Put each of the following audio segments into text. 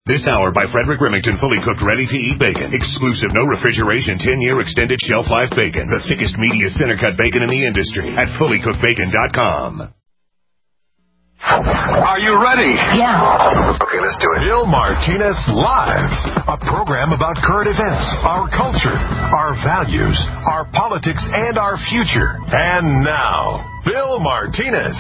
This hour by Frederick Remington, fully cooked, ready-to-eat bacon. Exclusive, no refrigeration, 10-year extended shelf life bacon. The thickest, meatiest center-cut bacon in the industry at fullycookedbacon.com. Are you ready? Yeah. Okay, let's do it. Bill Martinez Live, a program about current events, our culture, our values, our politics, and our future. And now, Bill Martinez.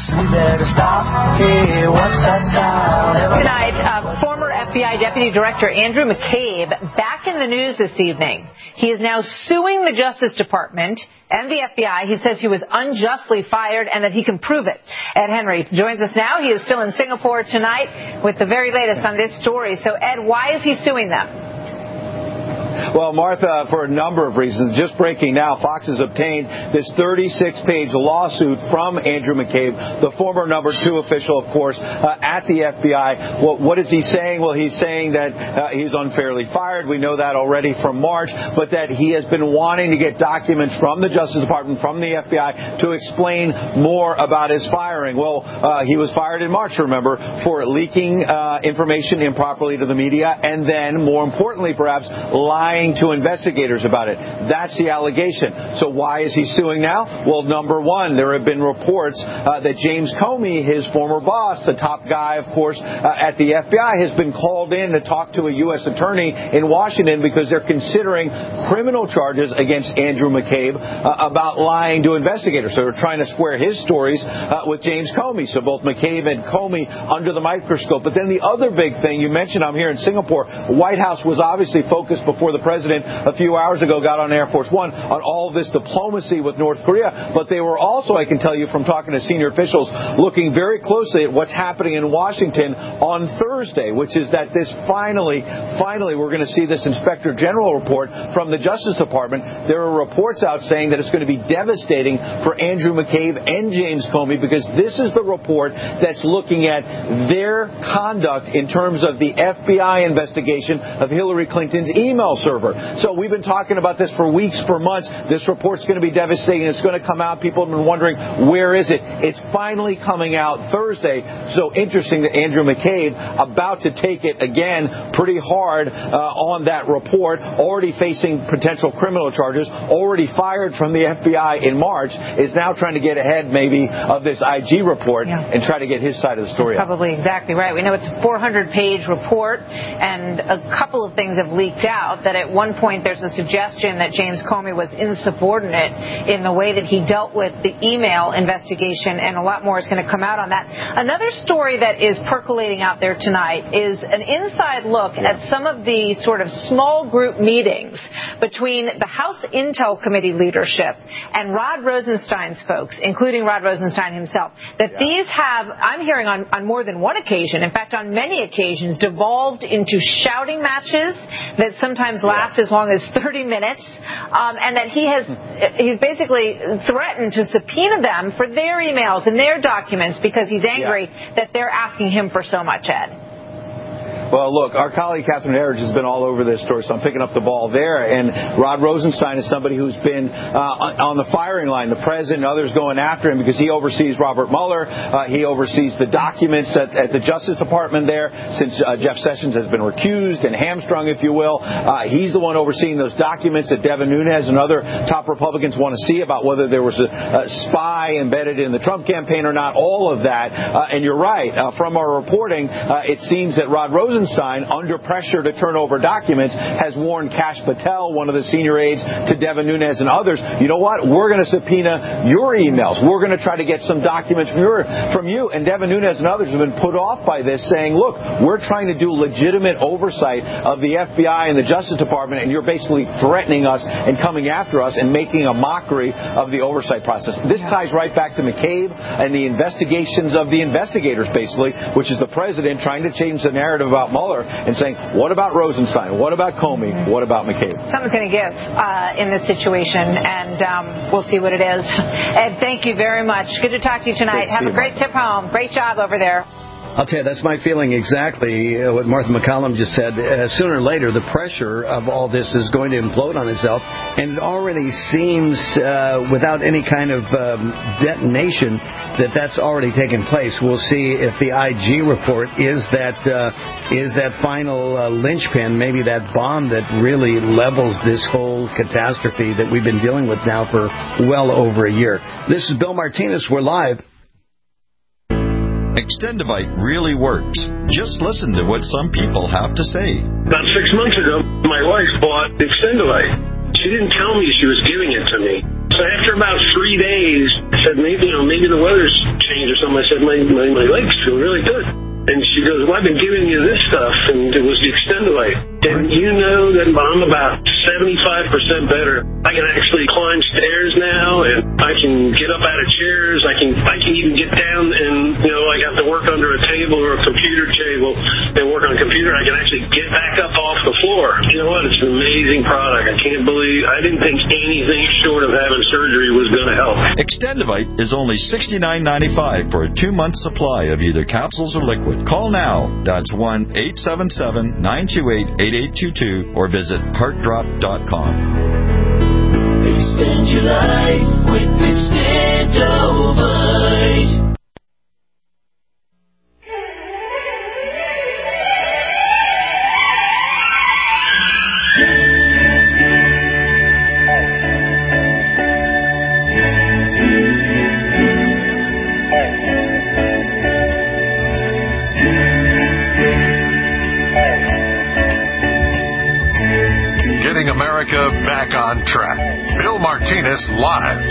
Tonight, former FBI Deputy Director Andrew McCabe back in the news this evening. He is now suing the Justice Department and the FBI. He says he was unjustly fired and that he can prove it. Ed Henry joins us now. He is still in Singapore tonight with the very latest on this story. So, Ed, why is he suing them? Well, Martha, for a number of reasons. Just breaking now, Fox has obtained this 36-page lawsuit from Andrew McCabe, the former number 2 official, of course, at the FBI. What is he saying? Well, he's saying that he's unfairly fired. We know that already from March, but that he has been wanting to get documents from the Justice Department, from the FBI, to explain more about his firing. Well, he was fired in March, remember, for leaking information improperly to the media, and then, more importantly, perhaps, lying to investigators about it. That's the allegation. So why is he suing now? Well, number one, there have been reports that James Comey, his former boss, the top guy, of course, at the FBI, has been called in to talk to a U.S. attorney in Washington because they're considering criminal charges against Andrew McCabe about lying to investigators. So they're trying to square his stories with James Comey. So both McCabe and Comey under the microscope. But then the other big thing, you mentioned I'm here in Singapore. The White House was obviously focused before the president a few hours ago got on Air Force One on all of this diplomacy with North Korea. But they were also, I can tell you from talking to senior officials, looking very closely at what's happening in Washington on Thursday, which is that this finally, we're going to see this Inspector General report from the Justice Department. There are reports out saying that it's going to be devastating for Andrew McCabe and James Comey because this is the report that's looking at their conduct in terms of the FBI investigation of Hillary Clinton's email server. So we've been talking about this for weeks, for months. This report's going to be devastating. It's going to come out. People have been wondering, where is it? It's finally coming out Thursday. So interesting that Andrew McCabe, about to take it again pretty hard on that report, already facing potential criminal charges, already fired from the FBI in March, is now trying to get ahead maybe of this IG report and try to get his side of the story. That's probably exactly right. We know it's a 400-page report, and a couple of things have leaked out that at one point there's a suggestion that James Comey was insubordinate in the way that he dealt with the email investigation, and a lot more is going to come out on that. Another story that is percolating out there tonight is an inside look at some of the sort of small group meetings between the House Intel Committee leadership and Rod Rosenstein's folks, including Rod Rosenstein himself, that these have, I'm hearing on more than one occasion, in fact on many occasions, devolved into shouting matches that sometimes last as long as 30 minutes, and that he's basically threatened to subpoena them for their emails and their documents because he's angry that they're asking him for so much, Ed. Well, look, our colleague Catherine Herridge has been all over this story, so I'm picking up the ball there. And Rod Rosenstein is somebody who's been on the firing line, the president and others going after him because he oversees Robert Mueller. He oversees the documents at the Justice Department there since Jeff Sessions has been recused and hamstrung, if you will. He's the one overseeing those documents that Devin Nunes and other top Republicans want to see about whether there was a spy embedded in the Trump campaign or not, all of that. And you're right. From our reporting, it seems that Rod Rosenstein, under pressure to turn over documents, has warned Kash Patel, one of the senior aides to Devin Nunes and others, you know what? We're going to subpoena your emails. We're going to try to get some documents from you. And Devin Nunes and others have been put off by this, saying, look, we're trying to do legitimate oversight of the FBI and the Justice Department, and you're basically threatening us and coming after us and making a mockery of the oversight process. This ties right back to McCabe and the investigations of the investigators, basically, which is the president trying to change the narrative about Mueller and saying, what about Rosenstein? What about Comey? What about McCabe? Something's going to give in this situation, and we'll see what it is. Ed, thank you very much. Good to talk to you tonight. Have a great trip home. Great job over there. I'll tell you, that's my feeling exactly. What Martha MacCallum just said. Sooner or later, the pressure of all this is going to implode on itself, and it already seems, without any kind of detonation, that's already taken place. We'll see if the IG report is that final linchpin, maybe that bomb that really levels this whole catastrophe that we've been dealing with now for well over a year. This is Bill Martinez. We're live. Extendivite really works. Just listen to what some people have to say. About 6 months ago, my wife bought Extendivite. She didn't tell me she was giving it to me. So after about 3 days, I said, maybe the weather's changed or something. I said, my legs feel really good. And she goes, well, I've been giving you this stuff, and it was the Extendivite. And you know that I'm about 75% better. I can actually climb stairs now, and I can get up out of chairs. I can even get down and, like have to work under a table or a computer table and work on a computer. I can actually get back up off the floor. You know what? It's an amazing product. I didn't think anything short of having surgery was going to help. Extendivite is only $69.95 for a 2-month supply of either capsules or liquid. Call now. That's 1-877-928-8822 or visit heartdrop.com. Extend your life with Extendivite. America back on track. Bill Martinez live.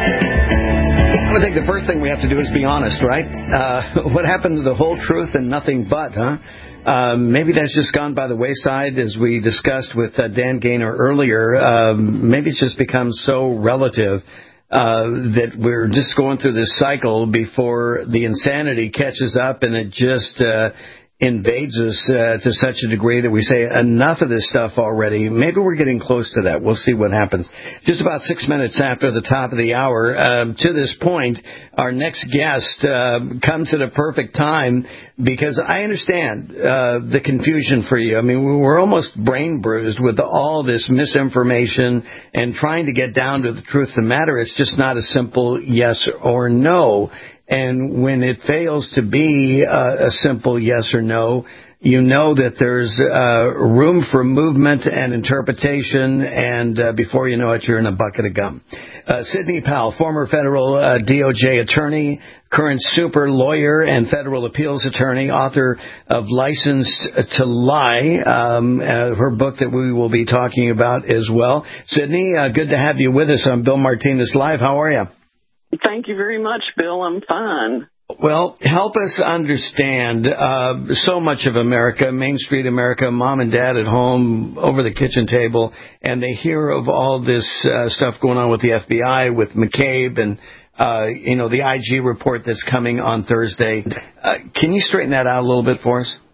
I would think the first thing we have to do is be honest, right? What happened to the whole truth and nothing but, huh? Maybe that's just gone by the wayside, as we discussed with Dan Gaynor earlier. Maybe it's just become so relative that we're just going through this cycle before the insanity catches up, and it just invades us to such a degree that we say enough of this stuff already. Maybe we're getting close to that. We'll see what happens. Just about 6 minutes after the top of the hour. To this point, our next guest comes at a perfect time, because I understand the confusion for you. I mean, we're almost brain bruised with all this misinformation and trying to get down to the truth of the matter. It's just not a simple yes or no. And when it fails to be a simple yes or no, you know that there's room for movement and interpretation, and before you know it, you're in a bucket of gum. Sidney Powell, former federal DOJ attorney, current super lawyer and federal appeals attorney, author of Licensed to Lie, her book that we will be talking about as well. Sidney, good to have you with us on Bill Martinez Live. How are you? Thank you very much, Bill. I'm fine. Well, help us understand so much of America, Main Street America, mom and dad at home over the kitchen table, and they hear of all this stuff going on with the FBI, with McCabe, and the IG report that's coming on Thursday. Can you straighten that out a little bit for us?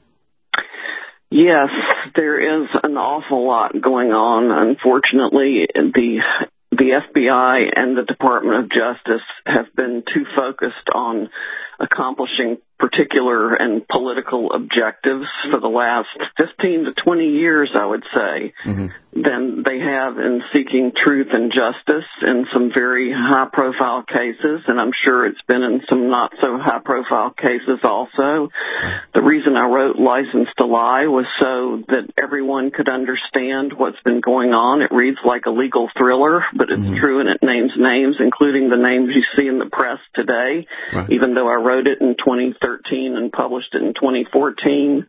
Yes, there is an awful lot going on. Unfortunately, the FBI and the Department of Justice have been too focused on accomplishing particular and political objectives for the last 15 to 20 years, I would say, than they have in seeking truth and justice in some very high-profile cases, and I'm sure it's been in some not-so-high-profile cases also. The reason I wrote License to Lie was so that everyone could understand what's been going on. It reads like a legal thriller, but it's true, and it names names, including the names you see in the press today, even though I wrote it in 2013 and published it in 2014.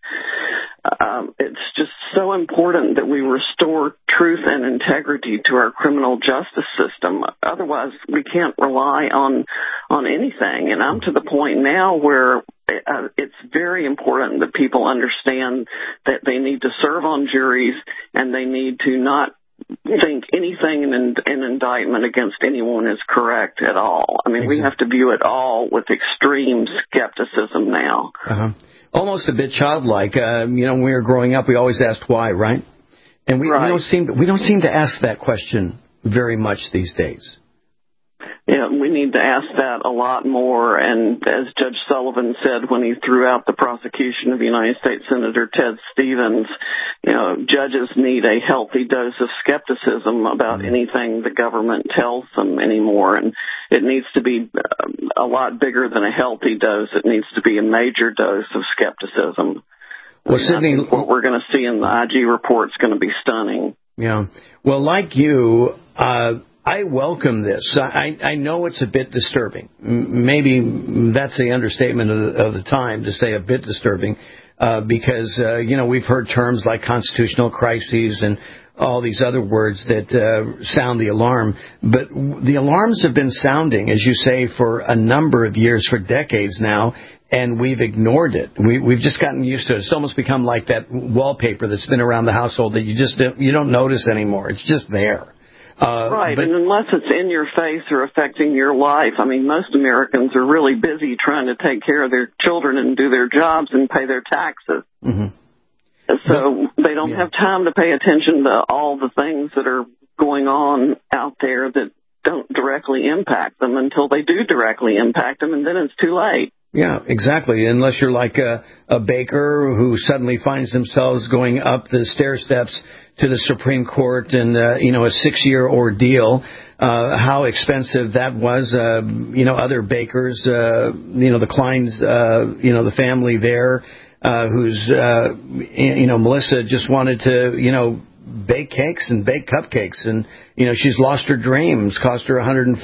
It's just so important that we restore truth and integrity to our criminal justice system. Otherwise, we can't rely on anything. And I'm to the point now where it's very important that people understand that they need to serve on juries and they need to not think anything in an indictment against anyone is correct at all. I mean, we have to view it all with extreme skepticism now. Almost a bit childlike. When we were growing up, we always asked why, right? And we don't seem to ask that question very much these days. Yeah, we need to ask that a lot more. And as Judge Sullivan said when he threw out the prosecution of United States Senator Ted Stevens, judges need a healthy dose of skepticism about anything the government tells them anymore. And it needs to be a lot bigger than a healthy dose. It needs to be a major dose of skepticism. Well, Sidney, I think what we're going to see in the IG report is going to be stunning. Yeah. Well, like you, I welcome this. I know it's a bit disturbing. Maybe that's the understatement of the time to say a bit disturbing, because, we've heard terms like constitutional crises and all these other words that sound the alarm. But the alarms have been sounding, as you say, for a number of years, for decades now, and we've ignored it. We've just gotten used to it. It's almost become like that wallpaper that's been around the household that you don't notice anymore. It's just there. Right, and unless it's in your face or affecting your life, I mean, most Americans are really busy trying to take care of their children and do their jobs and pay their taxes. Mm-hmm. So they don't have time to pay attention to all the things that are going on out there that don't directly impact them until they do directly impact them, and then it's too late. Yeah, exactly. Unless you're like a baker who suddenly finds themselves going up the stair steps to the Supreme Court and, a 6-year ordeal, how expensive that was. Other bakers, the Kleins, the family there, who's, Melissa just wanted to, bake cakes and bake cupcakes. And, she's lost her dreams, cost her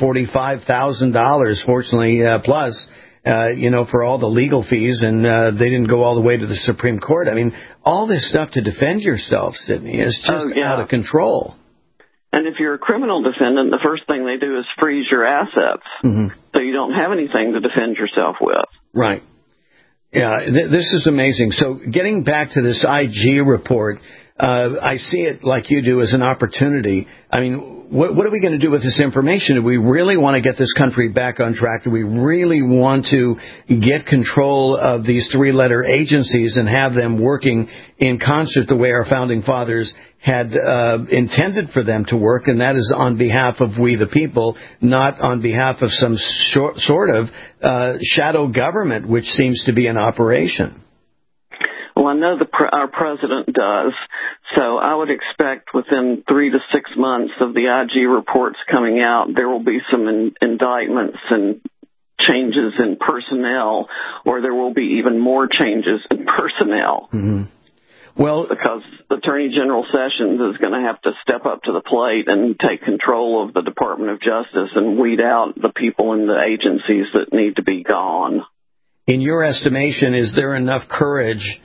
$145,000, fortunately, plus. For all the legal fees, and they didn't go all the way to the Supreme Court. I mean, all this stuff to defend yourself, Sidney, is just out of control. And if you're a criminal defendant, the first thing they do is freeze your assets, so you don't have anything to defend yourself with. Right. Yeah, this is amazing. So getting back to this IG report, I see it like you do as an opportunity. I mean, what are we going to do with this information? Do we really want to get this country back on track? Do we really want to get control of these 3-letter agencies and have them working in concert the way our founding fathers had intended for them to work, and that is on behalf of we the people, not on behalf of some sort of shadow government, which seems to be in operation? Well, I know our president does, so I would expect within 3 to 6 months of the IG reports coming out, there will be some indictments and changes in personnel, or there will be even more changes in personnel. Mm-hmm. Well, because Attorney General Sessions is going to have to step up to the plate and take control of the Department of Justice and weed out the people in the agencies that need to be gone. In your estimation, is there enough courage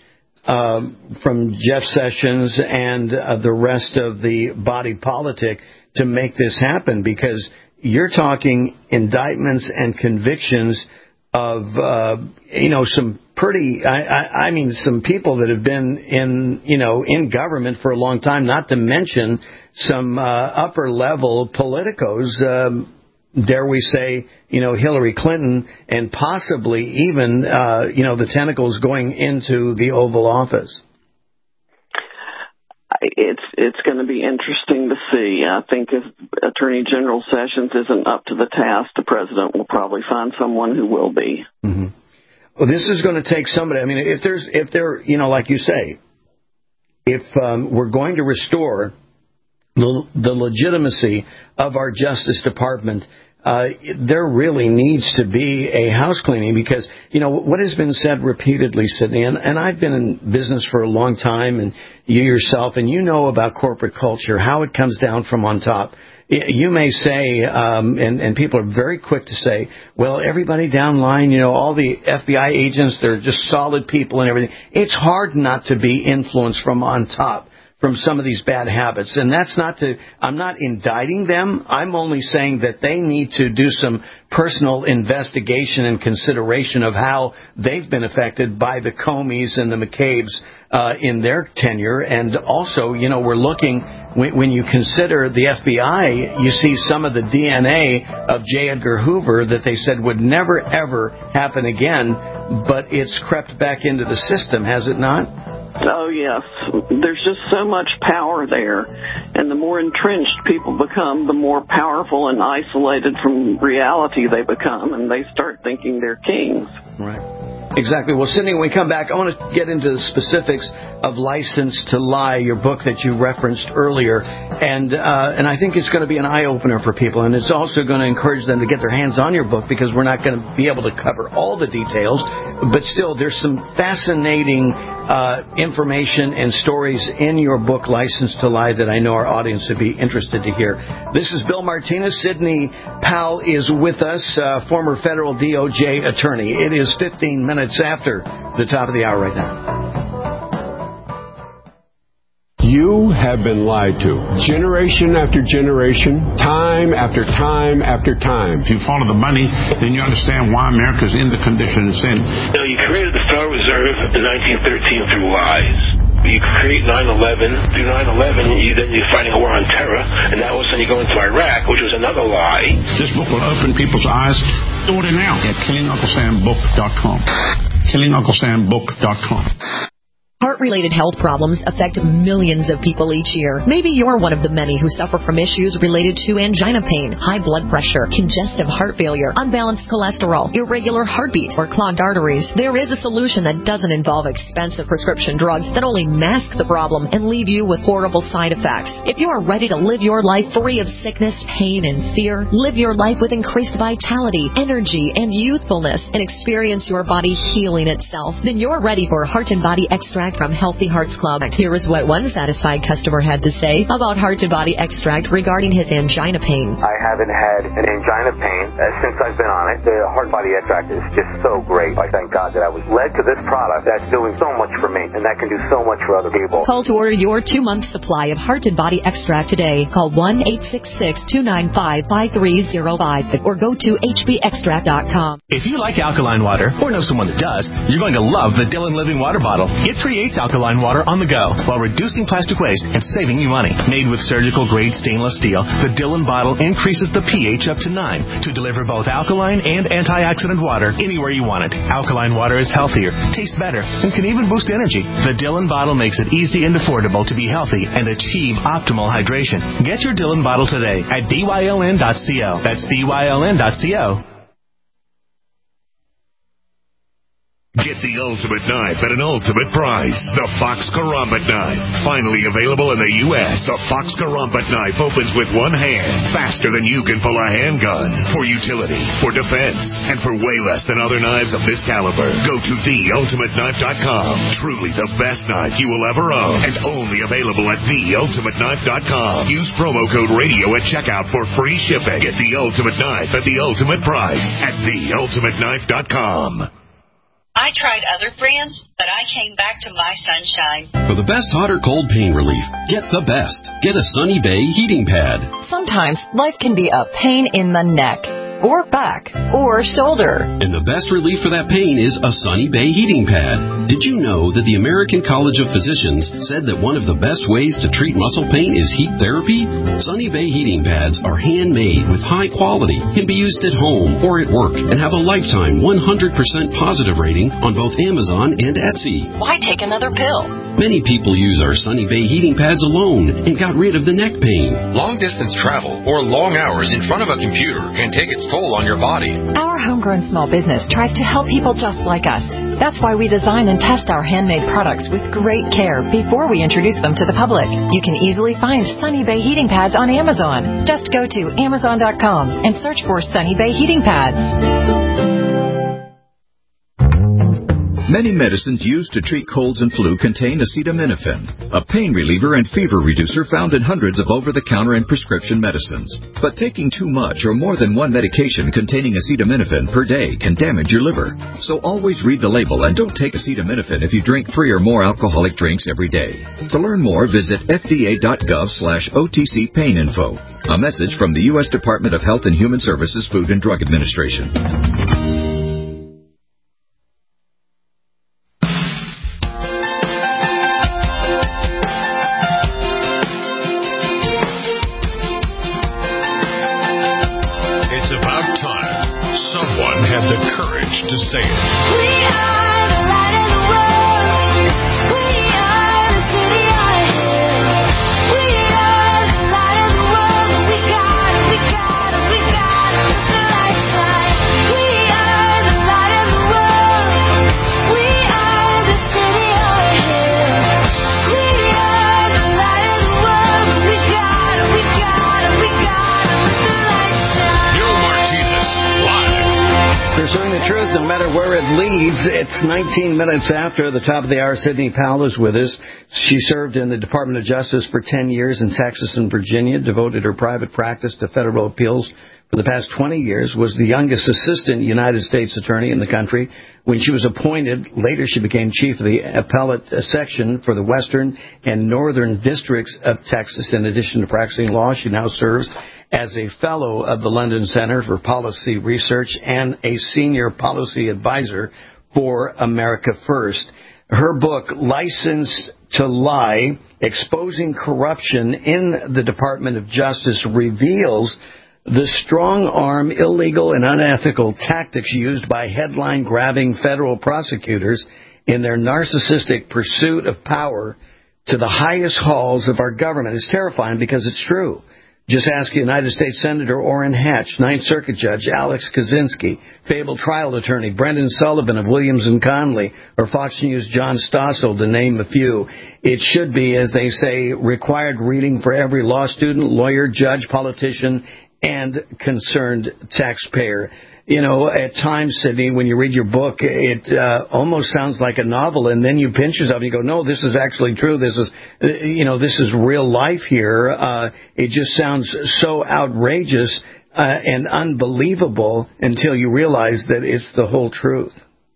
from Jeff Sessions and the rest of the body politic to make this happen? Because you're talking indictments and convictions of, some pretty, I mean, some people that have been in government for a long time, not to mention some upper level politicos, dare we say, Hillary Clinton, and possibly even, the tentacles going into the Oval Office. It's going to be interesting to see. I think if Attorney General Sessions isn't up to the task, the president will probably find someone who will be. Mm-hmm. Well, this is going to take somebody. I mean, if there, like you say, if we're going to restore the legitimacy of our Justice Department, there really needs to be a house cleaning, because, what has been said repeatedly, Sidney, and I've been in business for a long time, and you yourself, and you know about corporate culture, how it comes down from on top. You may say, and people are very quick to say, well, everybody down line, all the FBI agents, they're just solid people and everything. It's hard not to be influenced from on top from some of these bad habits. And that's I'm not indicting them. I'm only saying that they need to do some personal investigation and consideration of how they've been affected by the Comeys and the McCabe's in their tenure. And also, we're looking, when you consider the FBI, you see some of the DNA of J. Edgar Hoover that they said would never, ever happen again, but it's crept back into the system, has it not? Oh, yes. There's just so much power there. And the more entrenched people become, the more powerful and isolated from reality they become, and they start thinking they're kings. Right. Exactly. Well, Sydney, when we come back, I want to get into the specifics of License to Lie, your book that you referenced earlier. And I think it's going to be an eye-opener for people. And it's also going to encourage them to get their hands on your book, because we're not going to be able to cover all the details. But still, there's some fascinating information and stories in your book, License to Lie, that I know our audience would be interested to hear. This is Bill Martinez. Sidney Powell is with us, former federal DOJ attorney. It is 15 minutes after the top of the hour right now. You have been lied to. Generation after generation, time after time after time. If you follow the money, then you understand why America's in the condition it's in. You created the Federal Reserve in 1913 through lies. You create 9/11. Through 9/11, then you're fighting a war on terror, and now all of a sudden you go into Iraq, which was another lie. This book will open people's eyes. Order now at KillingUncleSamBook.com. KillingUncleSamBook.com. Heart-related health problems affect millions of people each year. Maybe you're one of the many who suffer from issues related to angina pain, high blood pressure, congestive heart failure, unbalanced cholesterol, irregular heartbeat, or clogged arteries. There is a solution that doesn't involve expensive prescription drugs that only mask the problem and leave you with horrible side effects. If you are ready to live your life free of sickness, pain, and fear, live your life with increased vitality, energy, and youthfulness, and experience your body healing itself, then you're ready for Heart and Body Extract from Healthy Hearts Club. Here is what one satisfied customer had to say about Heart and Body Extract regarding his angina pain. I haven't had an angina pain since I've been on it. The Heart and Body Extract is just so great. I thank God that I was led to this product that's doing so much for me, and that can do so much for other people. Call to order your 2-month supply of Heart and Body Extract today. Call 1-866-295-5305 or go to hbextract.com. If you like alkaline water or know someone that does, you're going to love the Dillon Living Water Bottle. It creates alkaline water on the go while reducing plastic waste and saving you money. Made with surgical-grade stainless steel, the Dillon bottle increases the pH up to 9 to deliver both alkaline and antioxidant water anywhere you want it. Alkaline water is healthier, tastes better, and can even boost energy. The Dillon bottle makes it easy and affordable to be healthy and achieve optimal hydration. Get your Dillon bottle today at dyln.co. That's dyln.co. Get the ultimate knife at an ultimate price. The Fox Karambit Knife. Finally available in the U.S. The Fox Karambit Knife opens with one hand, faster than you can pull a handgun. For utility, for defense, and for way less than other knives of this caliber. Go to theultimateknife.com. Truly the best knife you will ever own. And only available at theultimateknife.com. Use promo code radio at checkout for free shipping. Get the ultimate knife at the ultimate price at theultimateknife.com. I tried other brands, but I came back to my Sunshine. For the best hot or cold pain relief, get the best. Get a Sunny Bay heating pad. Sometimes life can be a pain in the neck, or back, or shoulder. And the best relief for that pain is a Sunny Bay heating pad. Did you know that the American College of Physicians said that one of the best ways to treat muscle pain is heat therapy? Sunny Bay heating pads are handmade with high quality, can be used at home or at work, and have a lifetime 100% positive rating on both Amazon and Etsy. Why take another pill? Many people use our Sunny Bay heating pads alone and got rid of the neck pain. Long-distance travel or long hours in front of a computer can take its toll on your body. Our homegrown small business tries to help people just like us. That's why we design and test our handmade products with great care before we introduce them to the public. You can easily find Sunny Bay heating pads on Amazon. Just go to Amazon.com and search for Sunny Bay heating pads. Many medicines used to treat colds and flu contain acetaminophen, a pain reliever and fever reducer found in hundreds of over-the-counter and prescription medicines. But taking too much or more than one medication containing acetaminophen per day can damage your liver. So always read the label and don't take acetaminophen if you drink 3 or more alcoholic drinks every day. To learn more, visit fda.gov/OTC pain info. A message from the U.S. Department of Health and Human Services Food and Drug Administration. To say it. We are the light of the world. We are the truth, no matter where it leads. It's 19 minutes after the top of the hour. Sidney Powell is with us. She served in the Department of Justice for 10 years in Texas and Virginia, devoted her private practice to federal appeals for the past 20 years, was the youngest assistant United States attorney in the country. When she was appointed, later she became chief of the appellate section for the Western and Northern Districts of Texas. In addition to practicing law, she now serves as a fellow of the London Center for Policy Research and a senior policy advisor for America First. Her book, License to Lie, Exposing Corruption in the Department of Justice, reveals the strong-arm, illegal, and unethical tactics used by headline-grabbing federal prosecutors in their narcissistic pursuit of power to the highest halls of our government. It's terrifying because it's true. Just ask United States Senator Orrin Hatch, Ninth Circuit Judge Alex Kaczynski, fabled trial attorney Brendan Sullivan of Williams & Conley, or Fox News' John Stossel, to name a few. It should be, as they say, required reading for every law student, lawyer, judge, politician, and concerned taxpayer. You know, at times, Sidney, when you read your book, it almost sounds like a novel, and then you pinch yourself and you go, no, this is actually true. This is, this is real life here. It just sounds so outrageous and unbelievable until you realize that it's the whole truth.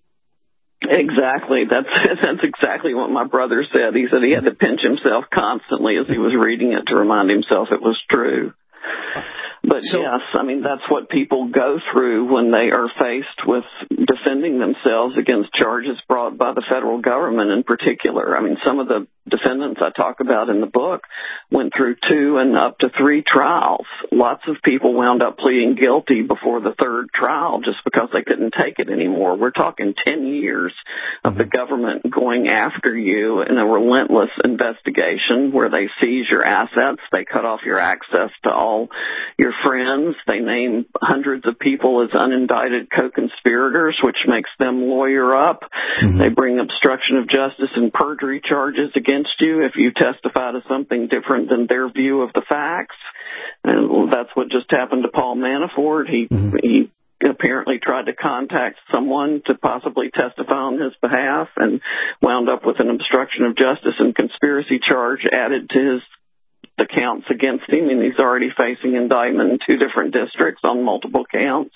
Exactly. That's exactly what my brother said. He said he had to pinch himself constantly as he was reading it to remind himself it was true. But yes, I mean, that's what people go through when they are faced with defending themselves against charges brought by the federal government in particular. I mean, some of the defendants I talk about in the book went through 2 and up to 3 trials. Lots of people wound up pleading guilty before the 3rd trial just because they couldn't take it anymore. We're talking 10 years of the government going after you in a relentless investigation where they seize your assets, they cut off your access to all your friends, they name hundreds of people as unindicted co-conspirators, which makes them lawyer up. They bring obstruction of justice and perjury charges against you if you testify to something different than their view of the facts. And that's what just happened to Paul Manafort. He apparently tried to contact someone to possibly testify on his behalf and wound up with an obstruction of justice and conspiracy charge added to the counts against him, and he's already facing indictment in 2 different districts on multiple counts.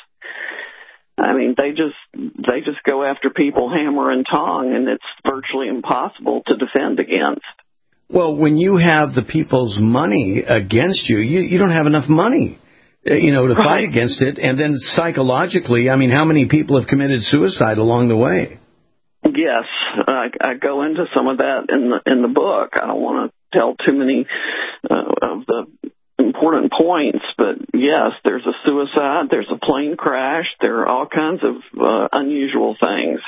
I mean, they just go after people hammer and tong, and it's virtually impossible to defend against. Well, when you have the people's money against you, you don't have enough money, to fight against it. And then psychologically, I mean, how many people have committed suicide along the way? Yes, I go into some of that in the book. I don't want to tell too many of the important points, but yes, there's a suicide, there's a plane crash, there are all kinds of unusual things.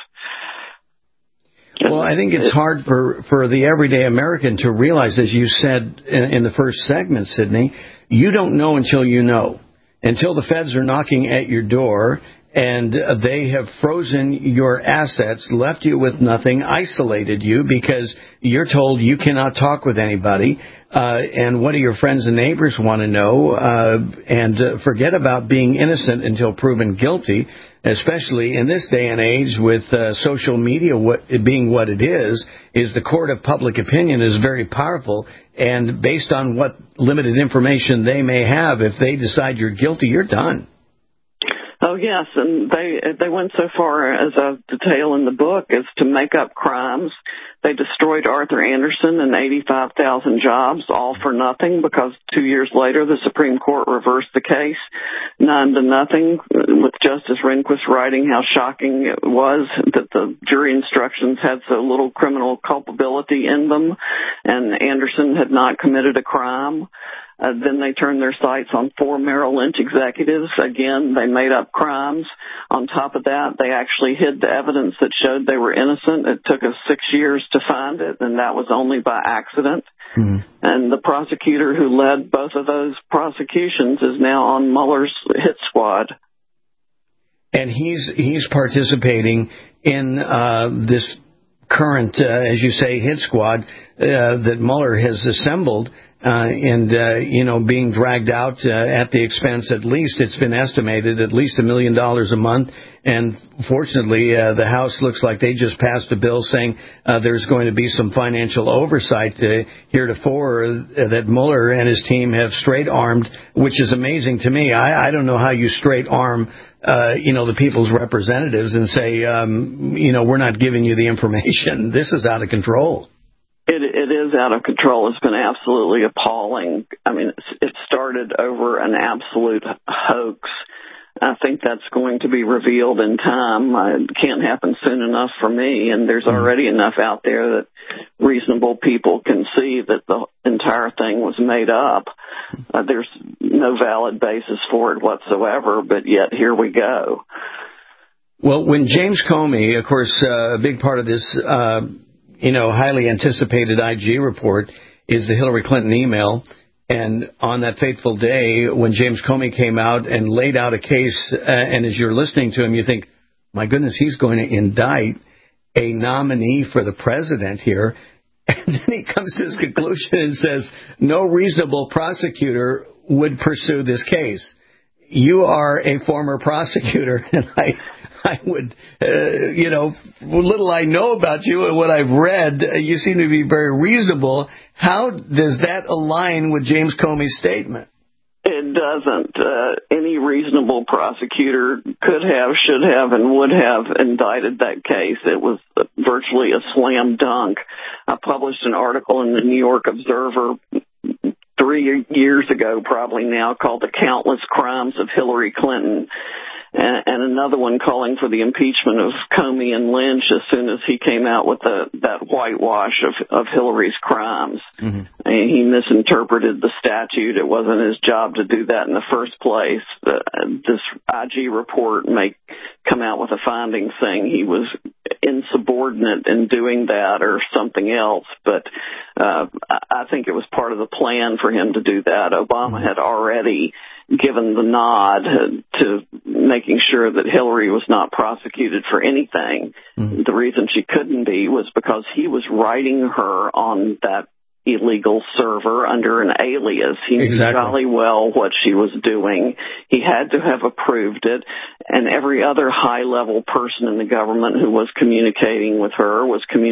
Well, I think it's hard for the everyday American to realize, as you said in the first segment, Sidney, you don't know until you know. Until the feds are knocking at your door and they have frozen your assets, left you with nothing, isolated you because you're told you cannot talk with anybody, and what do your friends and neighbors want to know, and forget about being innocent until proven guilty, especially in this day and age with social media being what it is the court of public opinion is very powerful, and based on what limited information they may have, if they decide you're guilty, you're done. Oh, yes, and they went so far, as I detail in the book, as to make up crimes. They destroyed Arthur Anderson and 85,000 jobs, all for nothing, because 2 years later the Supreme Court reversed the case 9-0, with Justice Rehnquist writing how shocking it was that the jury instructions had so little criminal culpability in them, and Anderson had not committed a crime. Then they turned their sights on 4 Merrill Lynch executives. Again, they made up crimes. On top of that, they actually hid the evidence that showed they were innocent. It took us 6 years to find it, and that was only by accident. And the prosecutor who led both of those prosecutions is now on Mueller's hit squad. And he's participating in this current, as you say, hit squad. that Mueller has assembled, and being dragged out at the expense, at least it's been estimated, at least $1 million a month. And fortunately, the House looks like they just passed a bill saying there's going to be some financial oversight heretofore that Mueller and his team have straight-armed, which is amazing to me. I don't know how you straight-arm the people's representatives and say, we're not giving you the information. This is out of control. It is out of control. It's been absolutely appalling. I mean, it started over an absolute hoax. I think that's going to be revealed in time. It can't happen soon enough for me, and there's already enough out there that reasonable people can see that the entire thing was made up. There's no valid basis for it whatsoever, but yet here we go. Well, when James Comey, of course, a big part of this highly anticipated IG report is the Hillary Clinton email. And on that fateful day, when James Comey came out and laid out a case, and as you're listening to him, you think, my goodness, he's going to indict a nominee for the president here. And then he comes to his conclusion and says, no reasonable prosecutor would pursue this case. You are a former prosecutor, and I would, little I know about you and what I've read, you seem to be very reasonable. How does that align with James Comey's statement? It doesn't. Any reasonable prosecutor could have, should have, and would have indicted that case. It was virtually a slam dunk. I published an article in the New York Observer 3 years ago, probably now, called The Countless Crimes of Hillary Clinton, and another one calling for the impeachment of Comey and Lynch as soon as he came out with that whitewash of Hillary's crimes. Mm-hmm. He misinterpreted the statute. It wasn't his job to do that in the first place. This IG report may come out with a finding saying he was insubordinate in doing that or something else, but I think it was part of the plan for him to do that. Obama had already given the nod to making sure that Hillary was not prosecuted for anything. Mm-hmm. The reason she couldn't be was because he was writing her on that illegal server under an alias. He knew jolly well what she was doing. He had to have approved it, and every other high-level person in the government who was communicating with her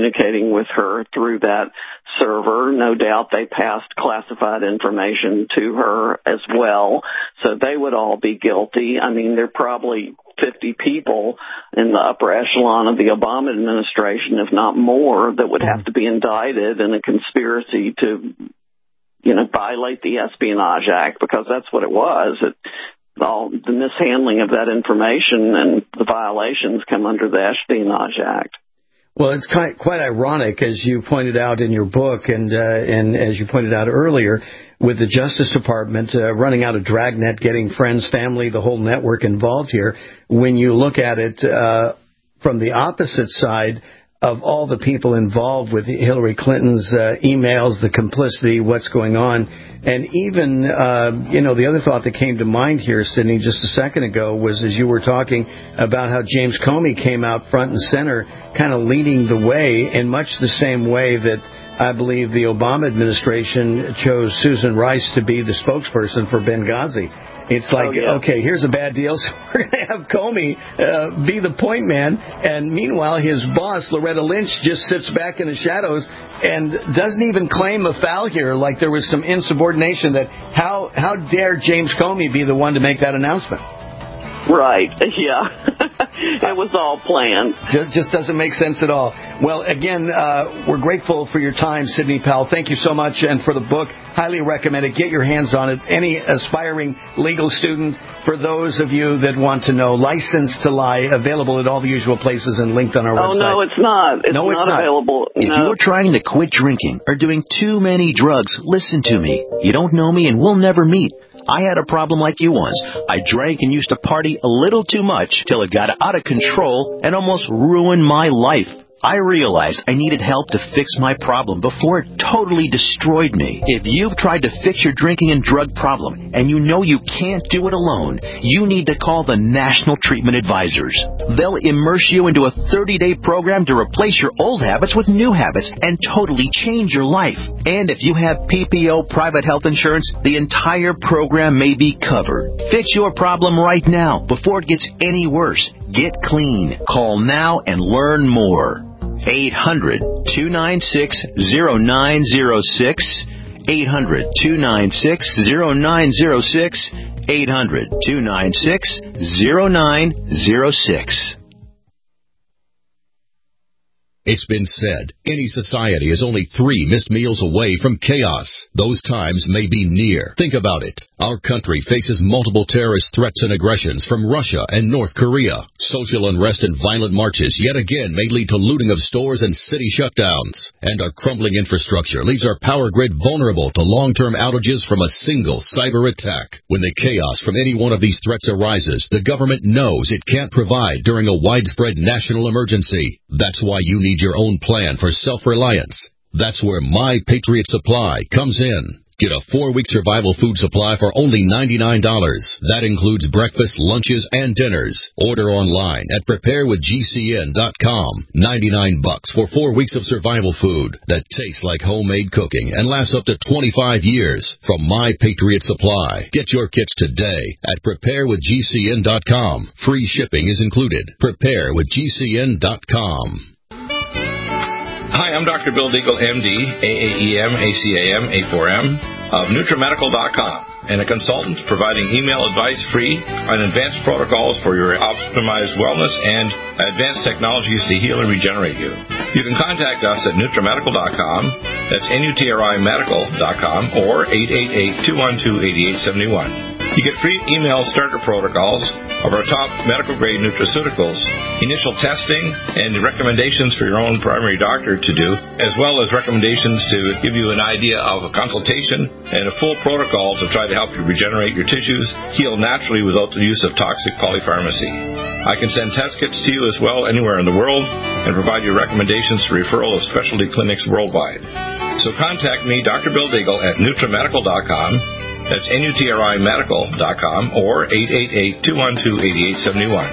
through that server. No doubt they passed classified information to her as well, so they would all be guilty. I mean, there are probably 50 people in the upper echelon of the Obama administration, if not more, that would have to be indicted in a conspiracy to, violate the Espionage Act, because that's what it was. All the mishandling of that information and the violations come under the Espionage Act. Well, it's quite ironic, as you pointed out in your book, and as you pointed out earlier, with the Justice Department running out of dragnet, getting friends, family, the whole network involved here. When you look at it from the opposite side of all the people involved with Hillary Clinton's emails, the complicity, what's going on, and even, the other thought that came to mind here, Sidney, just a second ago, was as you were talking about how James Comey came out front and center, kind of leading the way in much the same way that I believe the Obama administration chose Susan Rice to be the spokesperson for Benghazi. It's like, okay, here's a bad deal, so we're going to have Comey be the point man, and meanwhile his boss, Loretta Lynch, just sits back in the shadows and doesn't even claim a foul here, like there was some insubordination. That how dare James Comey be the one to make that announcement? Right, yeah. It was all planned. Just doesn't make sense at all. Well, again, we're grateful for your time, Sidney Powell. Thank you so much. And for the book, highly recommend it. Get your hands on it. Any aspiring legal student, for those of you that want to know, License to Lie, available at all the usual places and linked on our website. Oh, no, it's not. It's not available. If you're trying to quit drinking or doing too many drugs, listen to me. You don't know me and we'll never meet. I had a problem like you once. I drank and used to party a little too much till it got out of control and almost ruined my life. I realized I needed help to fix my problem before it totally destroyed me. If you've tried to fix your drinking and drug problem and you know you can't do it alone, you need to call the National Treatment Advisors. They'll immerse you into a 30-day program to replace your old habits with new habits and totally change your life. And if you have PPO private health insurance, the entire program may be covered. Fix your problem right now before it gets any worse. Get clean. Call now and learn more. 800-296-0906. 800-296-0906. 800-296-0906. It's been said, any society is only 3 missed meals away from chaos. Those times may be near. Think about it. Our country faces multiple terrorist threats and aggressions from Russia and North Korea. Social unrest and violent marches yet again may lead to looting of stores and city shutdowns. And our crumbling infrastructure leaves our power grid vulnerable to long-term outages from a single cyber attack. When the chaos from any one of these threats arises, the government knows it can't provide during a widespread national emergency. That's why you need your own plan for self-reliance. That's where My Patriot Supply comes in. Get a 4-week survival food supply for only $99. That includes breakfast, lunches, and dinners. Order online at preparewithgcn.com. $99 for 4 weeks of survival food that tastes like homemade cooking and lasts up to 25 years from My Patriot Supply. Get your kits today at preparewithgcn.com. Free shipping is included. Preparewithgcn.com. Hi, I'm Dr. Bill Deagle, MD, AAEM, ACAM, A4M, of NutriMedical.com, and a consultant providing email advice free on advanced protocols for your optimized wellness and advanced technologies to heal and regenerate you. You can contact us at NutriMedical.com, that's NutriMedical.com, or 888-212-8871. You get free email starter protocols of our top medical-grade nutraceuticals, initial testing, and recommendations for your own primary doctor to do, as well as recommendations to give you an idea of a consultation and a full protocol to try to help you regenerate your tissues, heal naturally without the use of toxic polypharmacy. I can send test kits to you as well anywhere in the world and provide you recommendations for referral of specialty clinics worldwide. So contact me, Dr. Bill Deagle, at NutriMedical.com. That's NutriMedical.com or 888-212-8871.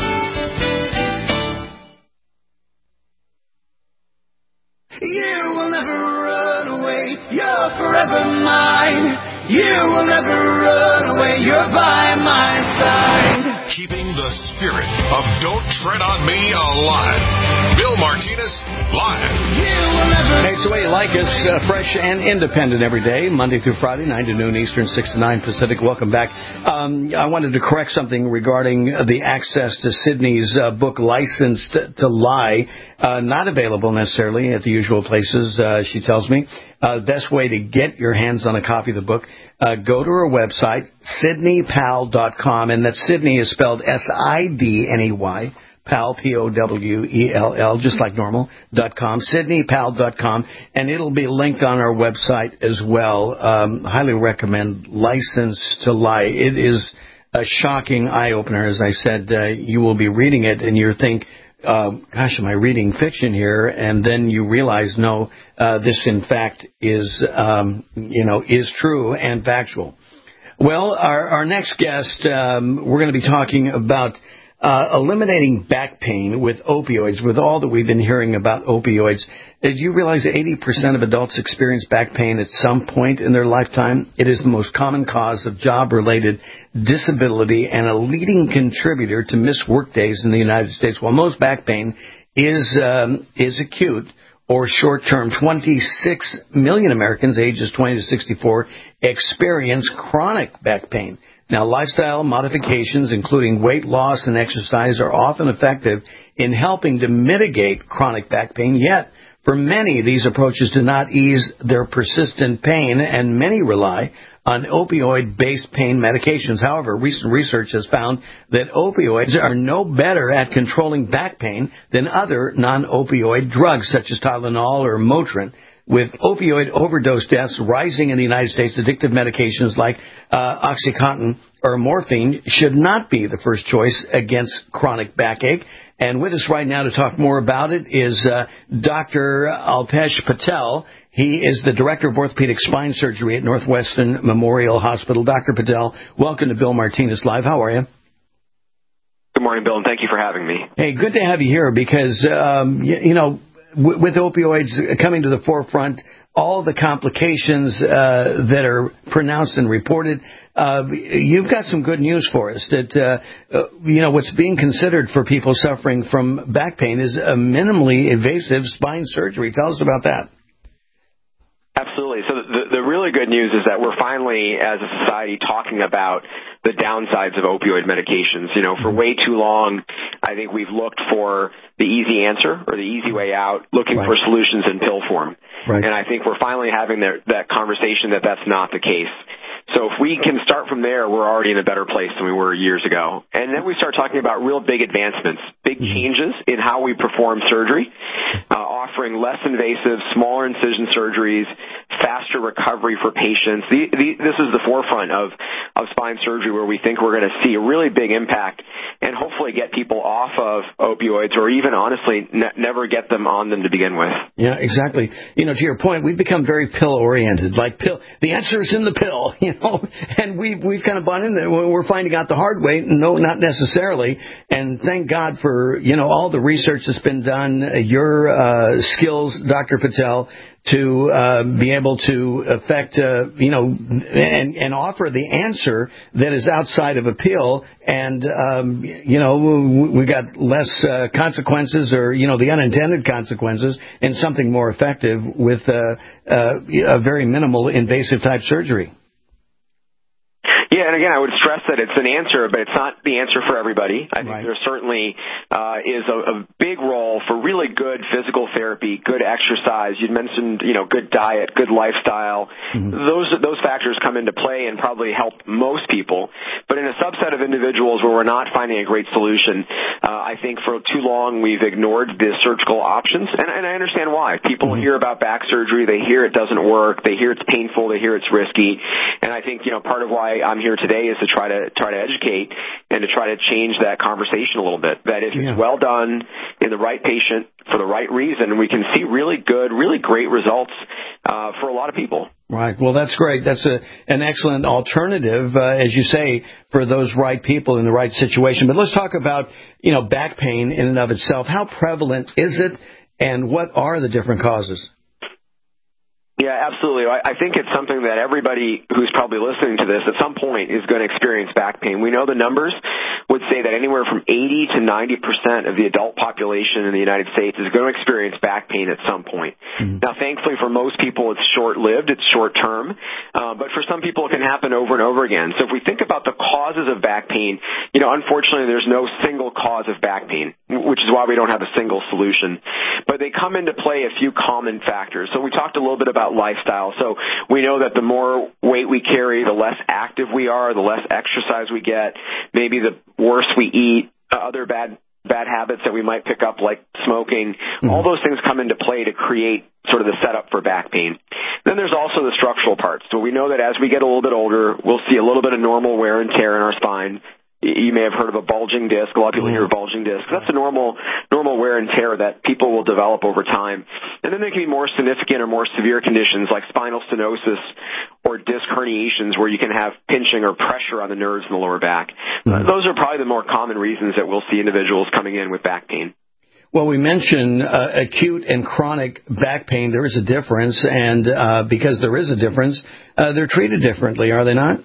You will never run away, you're forever mine. You will never run away, you're by my side. Keeping the spirit of Don't Tread on Me alive. Bill Martinez, live. Hey, it's the way you like us, fresh and independent every day, Monday through Friday, 9 to noon Eastern, 6 to 9 Pacific. Welcome back. I wanted to correct something regarding the access to Sydney's book, Licensed to Lie. Not available necessarily at the usual places, she tells me. Best way to get your hands on a copy of the book, go to her website, SydneyPal.com, and that Sydney is spelled SIDNEY, Pal, P-O-W-E-L-L, just like normal, .com, SydneyPal.com, and it'll be linked on our website as well. Highly recommend License to Lie. It is a shocking eye-opener. As I said, you will be reading it and you think, gosh, am I reading fiction here? And then you realize, no, this in fact is, is true and factual. Well, our next guest, we're going to be talking about eliminating back pain with opioids. With all that we've been hearing about opioids, did you realize that 80% of adults experience back pain at some point in their lifetime? It is the most common cause of job-related disability and a leading contributor to missed work days in the United States. While most back pain is acute or short-term, 26 million Americans ages 20 to 64 experience chronic back pain. Now, lifestyle modifications, including weight loss and exercise, are often effective in helping to mitigate chronic back pain, yet for many, these approaches do not ease their persistent pain, and many rely on opioid-based pain medications. However, recent research has found that opioids are no better at controlling back pain than other non-opioid drugs, such as Tylenol or Motrin. With opioid overdose deaths rising in the United States, addictive medications like OxyContin or morphine should not be the first choice against chronic backache. And with us right now to talk more about it is Dr. Alpesh Patel. He is the Director of Orthopedic Spine Surgery at Northwestern Memorial Hospital. Dr. Patel, welcome to Bill Martinez Live. How are you? Good morning, Bill, and thank you for having me. Hey, good to have you here because, with opioids coming to the forefront, all the complications that are pronounced and reported, you've got some good news for us that, what's being considered for people suffering from back pain is a minimally invasive spine surgery. Tell us about that. Absolutely. So the really good news is that we're finally, as a society, talking about the downsides of opioid medications. For way too long, I think we've looked for the easy answer or the easy way out, looking for solutions in pill form. Right. And I think we're finally having that conversation that that's not the case. So if we can start from there, we're already in a better place than we were years ago. And then we start talking about real big advancements, big changes in how we perform surgery, offering less invasive, smaller incision surgeries, faster recovery for patients. This is the forefront of spine surgery where we think we're going to see a really big impact and hopefully get people off of opioids or even, honestly, never get them on them to begin with. Yeah, exactly. To your point, we've become very pill-oriented. Like the answer is in the pill, and we've kind of bought in there. We're finding out the hard way. No, not necessarily. And thank God for, all the research that's been done, your skills, Dr. Patel, to be able to affect, and offer the answer that is outside of a pill. And, we got less consequences or, the unintended consequences and something more effective with a very minimal invasive type surgery. Yeah, and again, I would stress that it's an answer, but it's not the answer for everybody. I think there certainly is a big role for really good physical therapy, good exercise. You mentioned, good diet, good lifestyle. Mm-hmm. Those factors come into play and probably help most people. But in a subset of individuals where we're not finding a great solution, I think for too long we've ignored the surgical options, and I understand why. People hear about back surgery, they hear it doesn't work, they hear it's painful, they hear it's risky, and I think part of why I'm here today is to try to educate and to try to change that conversation a little bit. That if it's well done in the right patient for the right reason, we can see really good, really great results for a lot of people. Right. Well, that's great. That's an excellent alternative, as you say, for those right people in the right situation. But let's talk about, back pain in and of itself. How prevalent is it, and what are the different causes? Yeah, absolutely. I think it's something that everybody who's probably listening to this at some point is going to experience back pain. We know the numbers would say that anywhere from 80 to 90% of the adult population in the United States is going to experience back pain at some point. Mm-hmm. Now, thankfully for most people, it's short-lived, it's short-term, but for some people it can happen over and over again. So if we think about the causes of back pain, unfortunately there's no single cause of back pain, which is why we don't have a single solution. But they come into play a few common factors. So we talked a little bit about lifestyle. So we know that the more weight we carry, the less active we are, the less exercise we get, maybe the worse we eat, other bad habits that we might pick up like smoking. Mm-hmm. All those things come into play to create sort of the setup for back pain. Then there's also the structural parts. So we know that as we get a little bit older, we'll see a little bit of normal wear and tear in our spine. You may have heard of a bulging disc. A lot of people hear a bulging disc. That's a normal wear and tear that people will develop over time. And then there can be more significant or more severe conditions like spinal stenosis or disc herniations where you can have pinching or pressure on the nerves in the lower back. Those are probably the more common reasons that we'll see individuals coming in with back pain. Well, we mentioned acute and chronic back pain. There is a difference, and because there is a difference, they're treated differently, are they not?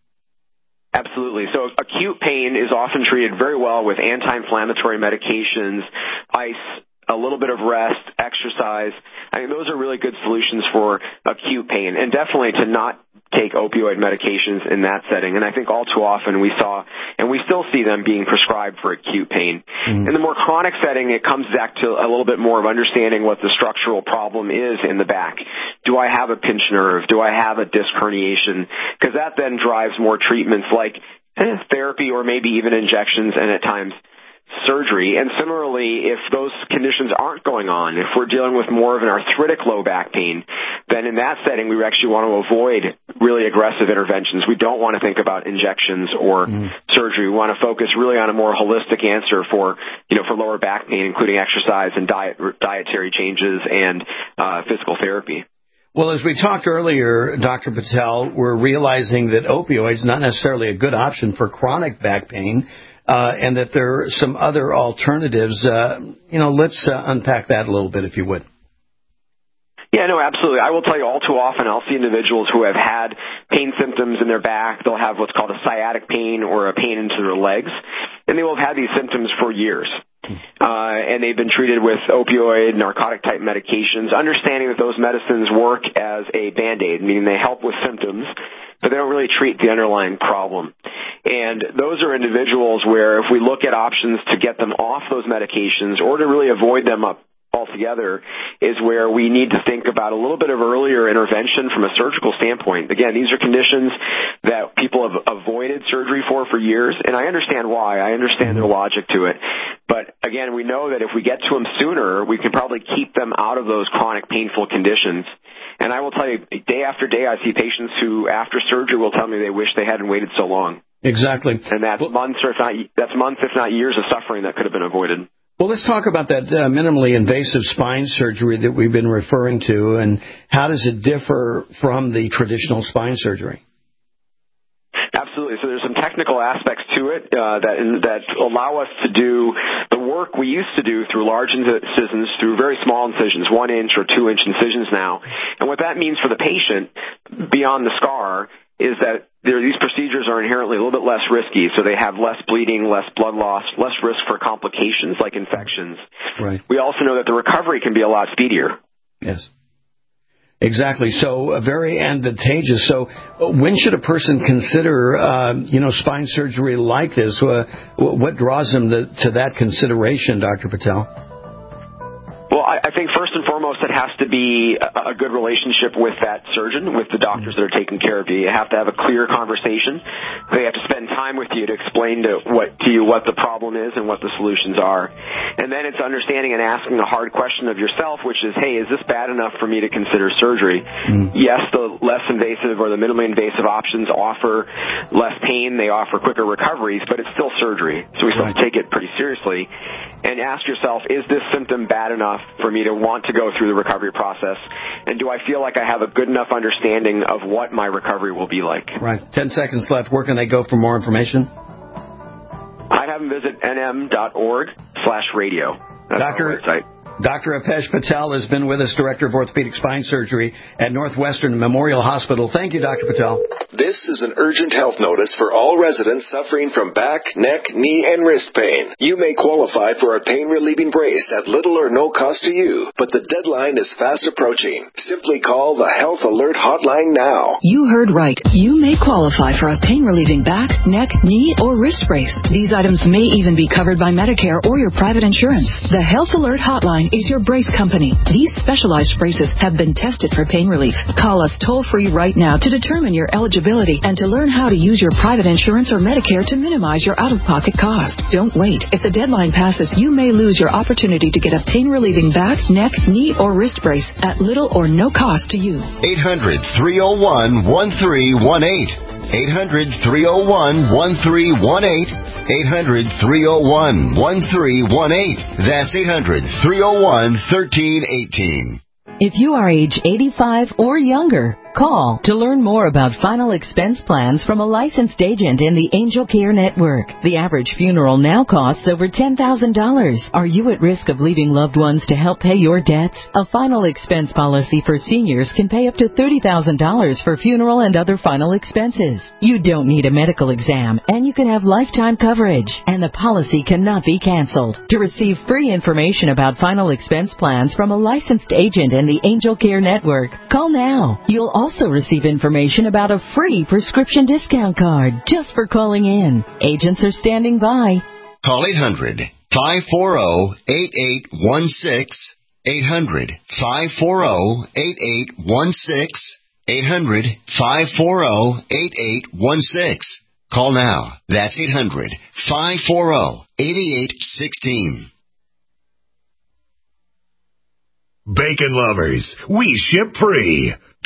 Absolutely. So acute pain is often treated very well with anti-inflammatory medications, ice, a little bit of rest, exercise. I mean, those are really good solutions for acute pain, and definitely to not take opioid medications in that setting. And I think all too often we saw, and we still see them being prescribed for acute pain. Mm-hmm. In the more chronic setting, it comes back to a little bit more of understanding what the structural problem is in the back. Do I have a pinched nerve? Do I have a disc herniation? Because that then drives more treatments like therapy or maybe even injections and at times surgery. And similarly, if those conditions aren't going on, if we're dealing with more of an arthritic low back pain, then in that setting we actually want to avoid really aggressive interventions. We don't want to think about injections or surgery. We want to focus really on a more holistic answer for lower back pain, including exercise and dietary changes and physical therapy. Well, as we talked earlier, Dr. Patel, we're realizing that opioids not necessarily a good option for chronic back pain, and that there are some other alternatives. Let's unpack that a little bit, if you would. Yeah, no, absolutely. I will tell you all too often I'll see individuals who have had pain symptoms in their back. They'll have what's called a sciatic pain or a pain into their legs, and they will have had these symptoms for years. And they've been treated with opioid, narcotic-type medications, understanding that those medicines work as a Band-Aid, meaning they help with symptoms, but they don't really treat the underlying problem. And those are individuals where if we look at options to get them off those medications or to really avoid them altogether is where we need to think about a little bit of earlier intervention from a surgical standpoint. Again, these are conditions that people have avoided surgery for years, and I understand why. I understand their logic to it. But again, we know that if we get to them sooner, we can probably keep them out of those chronic painful conditions. And I will tell you, day after day, I see patients who, after surgery, will tell me they wish they hadn't waited so long. Exactly. And that's months, if not years of suffering that could have been avoided. Well, let's talk about that minimally invasive spine surgery that we've been referring to, and how does it differ from the traditional spine surgery? Absolutely. So there's some technical aspects to it that allow us to do the work we used to do through large incisions, through very small incisions, 1-inch or 2-inch incisions now. And what that means for the patient, beyond the scar, is that these procedures are inherently a little bit less risky, so they have less bleeding, less blood loss, less risk for complications like infections. Right. We also know that the recovery can be a lot speedier. Yes. Exactly. So very advantageous. So when should a person consider, spine surgery like this? What draws them to that consideration, Dr. Patel? Well, I think first and foremost, it has to be a good relationship with that surgeon, with the doctors that are taking care of you. You have to have a clear conversation. They have to spend time with you to explain to you what the problem is and what the solutions are. And then it's understanding and asking a hard question of yourself, which is, hey, is this bad enough for me to consider surgery? Yes, the less invasive or the minimally invasive options offer less pain. They offer quicker recoveries, but it's still surgery. So we still have to take it pretty seriously. And ask yourself, is this symptom bad enough for me to want to go through the recovery process? And do I feel like I have a good enough understanding of what my recovery will be like? Right. 10 seconds left. Where can they go for more information? I'd have them visit nm.org/radio. That's our website. Dr. Apesh Patel has been with us, Director of Orthopedic Spine Surgery at Northwestern Memorial Hospital. Thank you, Dr. Patel. This is an urgent health notice for all residents suffering from back, neck, knee, and wrist pain. You may qualify for a pain-relieving brace at little or no cost to you, but the deadline is fast approaching. Simply call the Health Alert Hotline now. You heard right. You may qualify for a pain-relieving back, neck, knee, or wrist brace. These items may even be covered by Medicare or your private insurance. The Health Alert Hotline is your brace company. These specialized braces have been tested for pain relief. Call us toll-free right now to determine your eligibility and to learn how to use your private insurance or Medicare to minimize your out-of-pocket cost. Don't wait. If the deadline passes, you may lose your opportunity to get a pain-relieving back, neck, knee, or wrist brace at little or no cost to you. 800-301-1318. 800-301-1318. 800-301-1318. That's 800-301-1318. If you are age 85 or younger, call to learn more about final expense plans from a licensed agent in the Angel Care Network. The average funeral now costs over $10,000. Are you at risk of leaving loved ones to help pay your debts? A final expense policy for seniors can pay up to $30,000 for funeral and other final expenses. You don't need a medical exam, and you can have lifetime coverage, and the policy cannot be canceled. To receive free information about final expense plans from a licensed agent in the Angel Care Network, call now. You'll also receive information about a free prescription discount card just for calling in. Agents are standing by. Call 800-540-8816. 800-540-8816. 800-540-8816. Call now. That's 800-540-8816. Bacon lovers, we ship free.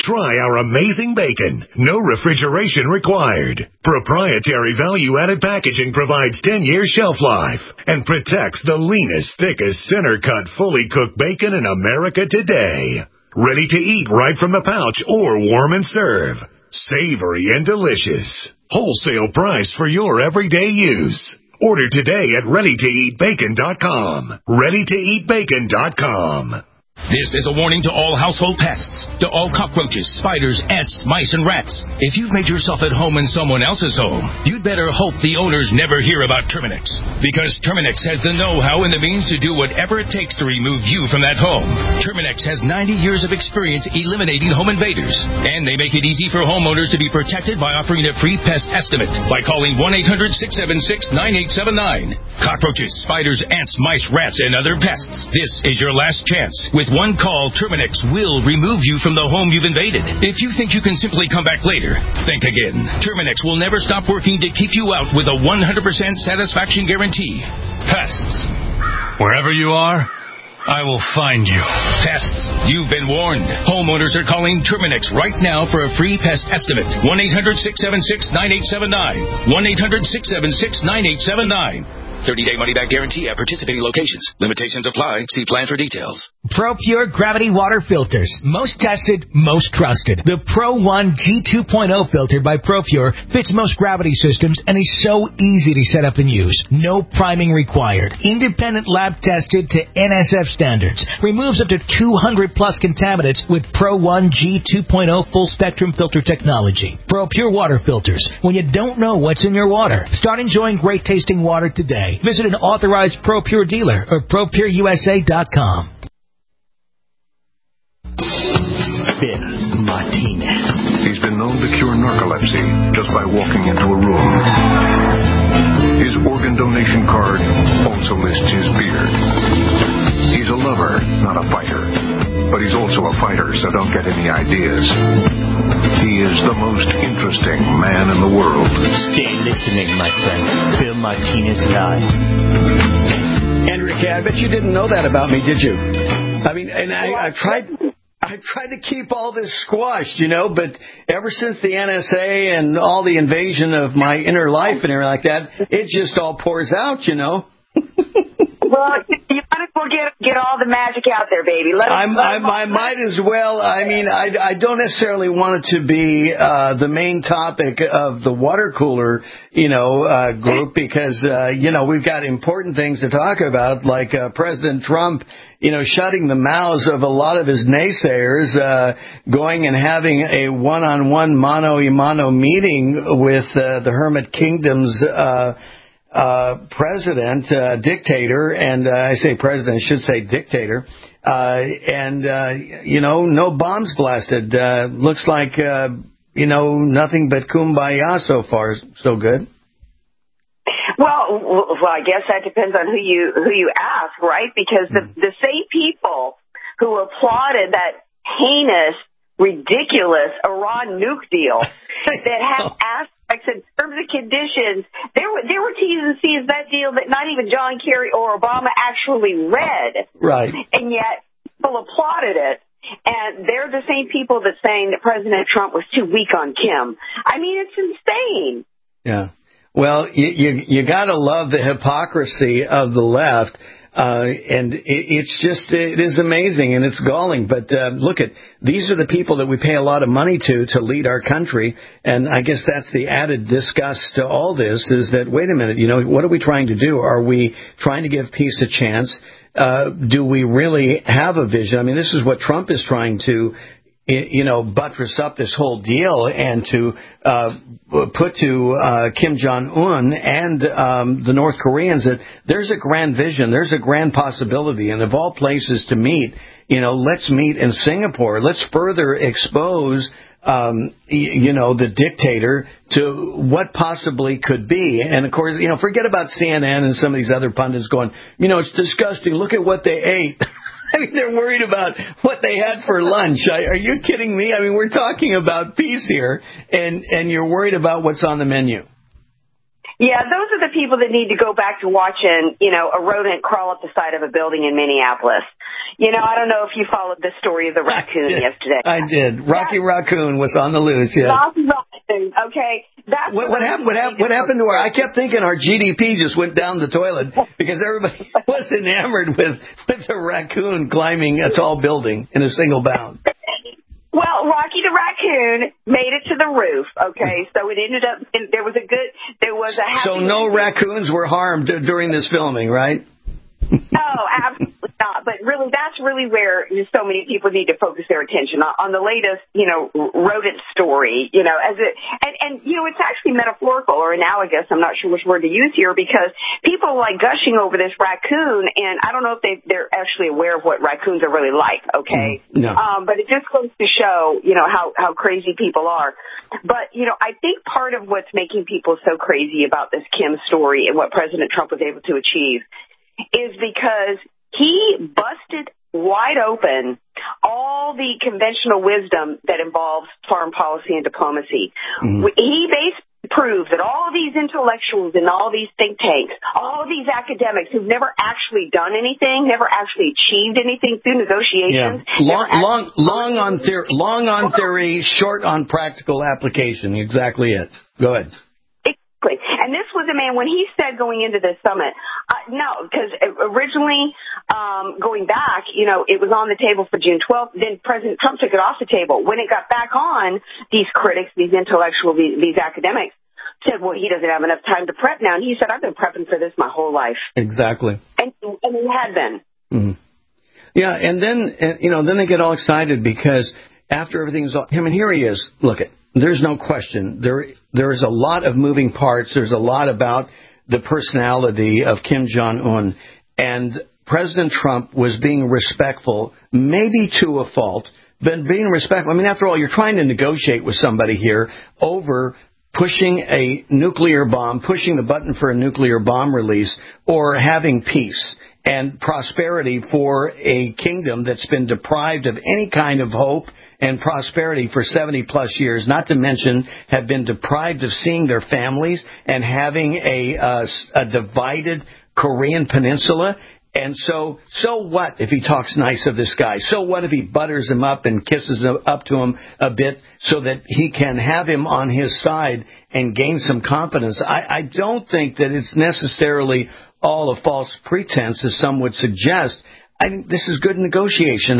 Try our amazing bacon. No refrigeration required. Proprietary value-added packaging provides 10-year shelf life and protects the leanest, thickest, center-cut, fully cooked bacon in America today. Ready to eat right from the pouch or warm and serve. Savory and delicious. Wholesale price for your everyday use. Order today at ReadyToEatBacon.com. ReadyToEatBacon.com. This is a warning to all household pests, to all cockroaches, spiders, ants, mice, and rats. If you've made yourself at home in someone else's home, you'd better hope the owners never hear about Terminix. Because Terminix has the know-how and the means to do whatever it takes to remove you from that home. Terminix has 90 years of experience eliminating home invaders. And they make it easy for homeowners to be protected by offering a free pest estimate by calling 1-800-676-9879. Cockroaches, spiders, ants, mice, rats, and other pests. This is your last chance. With one call, Terminix will remove you from the home you've invaded. If you think you can simply come back later, think again. Terminix will never stop working to keep you out with a 100% satisfaction guarantee. Pests. Wherever you are, I will find you. Pests, you've been warned. Homeowners are calling Terminix right now for a free pest estimate. 1-800-676-9879. 1-800-676-9879. 30-day money-back guarantee at participating locations. Limitations apply. See plan for details. ProPure Gravity Water Filters. Most tested, most trusted. The Pro One G2.0 filter by ProPure fits most gravity systems and is so easy to set up and use. No priming required. Independent lab tested to NSF standards. Removes up to 200-plus contaminants with Pro One G2.0 full-spectrum filter technology. ProPure Water Filters. When you don't know what's in your water, start enjoying great-tasting water today. Visit an authorized ProPure dealer or ProPureUSA.com. Bill Martinez. He's been known to cure narcolepsy just by walking into a room. His organ donation card also lists his beard. He's a lover, not a fighter. But he's also a fighter, so don't get any ideas. He is the most interesting man in the world. Stay listening, my friend. Bill Martinez Live. Enrique, I bet you didn't know that about me, did you? I mean, and I've tried to keep all this squashed, but ever since the NSA and all the invasion of my inner life and everything like that, it just all pours out, Well, you might as well get all the magic out there, baby. I might as well. I mean, I don't necessarily want it to be the main topic of the water cooler, group because, we've got important things to talk about, like President Trump, shutting the mouths of a lot of his naysayers, going and having a one-on-one mano-a-mano meeting with the Hermit Kingdom's president, dictator, and I say president, I should say dictator, no bombs blasted. Looks like, nothing but kumbaya so far. So good. Well, I guess that depends on who you ask, right? Because the same people who applauded that heinous, ridiculous Iran nuke deal that have aspects in terms of conditions, there were T's and C's that deal that not even John Kerry or Obama actually read. Right. And yet people applauded it. And they're the same people that's saying that President Trump was too weak on Kim. I mean, it's insane. Yeah. Well, you got to love the hypocrisy of the left. And it is amazing and it's galling. But look these are the people that we pay a lot of money to lead our country. And I guess that's the added disgust to all this is that, wait a minute, what are we trying to do? Are we trying to give peace a chance? Do we really have a vision? I mean, this is what Trump is trying to buttress up this whole deal and to put to Kim Jong-un and the North Koreans that there's a grand vision, there's a grand possibility, and of all places to meet, let's meet in Singapore. Let's further expose the dictator to what possibly could be. And, of course, forget about CNN and some of these other pundits going, it's disgusting. Look at what they ate. I mean, they're worried about what they had for lunch. Are you kidding me? I mean, we're talking about peace here, and you're worried about what's on the menu. Yeah, those are the people that need to go back to watching, a rodent crawl up the side of a building in Minneapolis. I don't know if you followed the story of the raccoon yesterday. I did. Rocky Raccoon was on the loose, yes. Rocky Raccoon, okay. That's what happened to I kept thinking our GDP just went down the toilet because everybody was enamored with a raccoon climbing a tall building in a single bound. Well, Rocky the Raccoon made it to the roof, okay? So it ended up, there was a happy... So no raccoons were harmed during this filming, right? No, absolutely not. But really, that's really where so many people need to focus their attention on the latest, rodent story, and it's actually metaphorical or analogous. I'm not sure which word to use here because people are like gushing over this raccoon, and I don't know if they're actually aware of what raccoons are really like, okay? No. But it just goes to show, how crazy people are. But, I think part of what's making people so crazy about this Kim story and what President Trump was able to achieve is because he busted wide open all the conventional wisdom that involves foreign policy and diplomacy. Mm-hmm. He basically proved that all these intellectuals and all these think tanks, all these academics who've never actually done anything, never actually achieved anything through negotiations. Yeah. Long on theory, short on practical application. Exactly it. Go ahead. And this was a man, when he said going into this summit, no, because originally going back, it was on the table for June 12th. Then President Trump took it off the table. When it got back on, these critics, these intellectuals, these academics said, well, he doesn't have enough time to prep now. And he said, I've been prepping for this my whole life. Exactly. And he had been. Mm-hmm. Yeah, and then they get all excited because after everything's all, here he is. Look it. There's no question. There's a lot of moving parts. There's a lot about the personality of Kim Jong-un. And President Trump was being respectful, maybe to a fault, but being respectful. After all, you're trying to negotiate with somebody here over pushing a nuclear bomb, pushing the button for a nuclear bomb release, or having peace and prosperity for a kingdom that's been deprived of any kind of hope and prosperity for 70-plus years, not to mention have been deprived of seeing their families and having a divided Korean peninsula. And so what if he talks nice of this guy? So what if he butters him up and kisses up to him a bit so that he can have him on his side and gain some confidence? I don't think that it's necessarily all a false pretense, as some would suggest. I think this is good negotiation.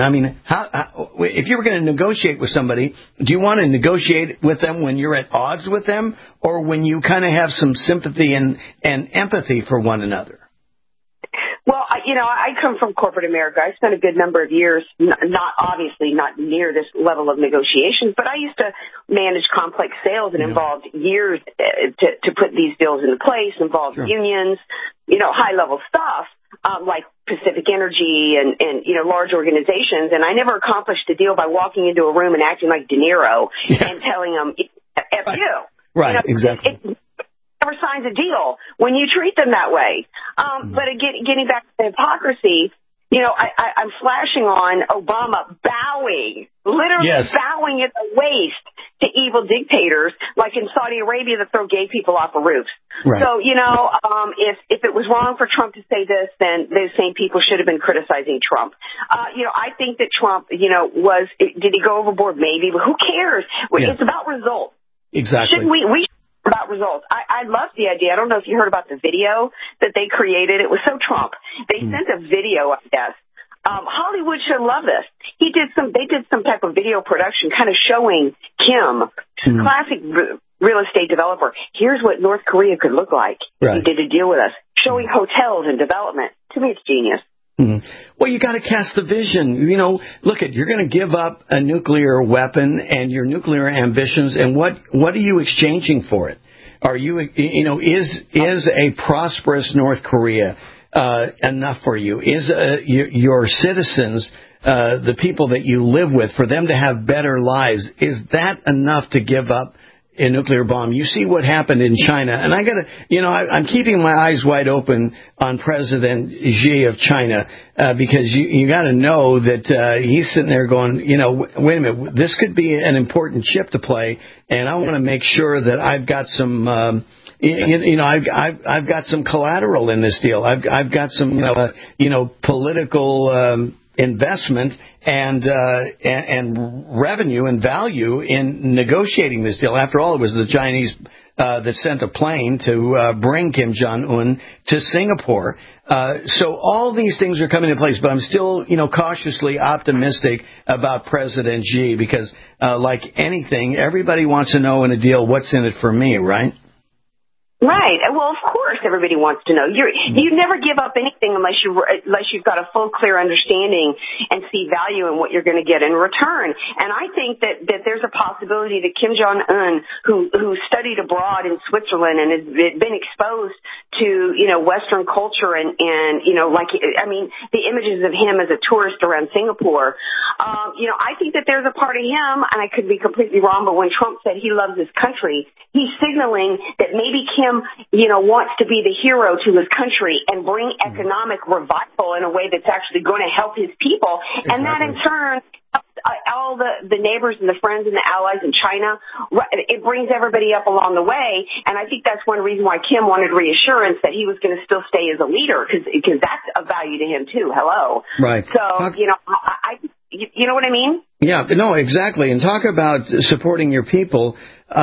If you were going to negotiate with somebody, do you want to negotiate with them when you're at odds with them or when you kind of have some sympathy and empathy for one another? Well, I come from corporate America. I spent a good number of years, not near this level of negotiations, but I used to manage complex sales and involved years to put these deals into place, involved unions, high-level stuff. Like Pacific Energy and large organizations. And I never accomplished a deal by walking into a room and acting like De Niro and telling them, F you. Right, exactly. It never signs a deal when you treat them that way. But getting back to the hypocrisy, I'm flashing on Obama bowing, literally bowing at the waist to evil dictators like in Saudi Arabia that throw gay people off of roofs. Right. So, if it was wrong for Trump to say this, then those same people should have been criticizing Trump. I think that Trump, did he go overboard? Maybe, but who cares? It's about results. Exactly. Shouldn't we about results. I love the idea. I don't know if you heard about the video that they created. It was so Trump. They sent a video, I guess. Hollywood should love this. They did some type of video production kind of showing Kim, classic real estate developer. Here's what North Korea could look like if he did a deal with us, showing hotels and development. To me, it's genius. Well, you got to cast the vision. You're going to give up a nuclear weapon and your nuclear ambitions, and what are you exchanging for it? Are you, is a prosperous North Korea enough for you? Is your citizens, the people that you live with, for them to have better lives, is that enough to give up nuclear bomb. You see what happened in China. And I'm keeping my eyes wide open on President Xi of China, because you got to know that he's sitting there going, wait a minute, this could be an important chip to play, and I want to make sure that I've got some, I've got some collateral in this deal. I've got some, political investment and revenue and value in negotiating this deal. After all, it was the Chinese that sent a plane to bring Kim Jong-un to Singapore. So all these things are coming into place, but I'm still, cautiously optimistic about President Xi, because like anything, everybody wants to know in a deal what's in it for me, right? Right. Well, of course, everybody wants to know. You never give up anything unless you've got a full, clear understanding and see value in what you're going to get in return. And I think that there's a possibility that Kim Jong-un, who studied abroad in Switzerland and has been exposed to Western culture and the images of him as a tourist around Singapore. I think that there's a part of him, and I could be completely wrong, but when Trump said he loves his country, he's signaling that maybe Kim, wants to be the hero to his country and bring economic revival in a way that's actually going to help his people. Exactly. And that in turn helps all the neighbors and the friends and the allies in China. It brings everybody up along the way. And I think that's one reason why Kim wanted reassurance that he was going to still stay as a leader, because that's a value to him too. Hello. Right. So, you know what I mean? Yeah, no, exactly. And talk about supporting your people.